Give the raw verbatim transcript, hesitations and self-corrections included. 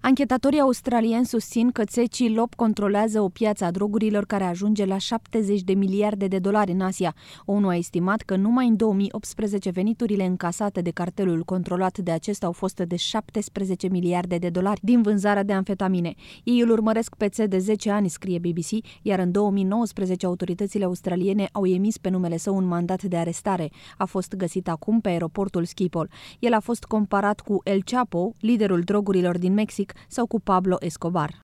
Anchetatorii australieni susțin că C C I L O P controlează o piață a drogurilor care ajunge la șaptezeci de miliarde de dolari în Asia. O ONU a estimat că numai în două mii optsprezece veniturile încasate de cartelul controlat de acesta au fost de șaptesprezece miliarde de dolari din vânzarea de amfetamine. Ei îl urmăresc pe C de zece ani, scrie B B C, iar în două mii nouăsprezece autoritățile australiene au emis pe numele său un mandat de arestare. A fost găsit acum pe aeroportul Schiphol. El a fost comparat cu El Chapo, liderul drogurilor din Mexic, sau cu Pablo Escobar.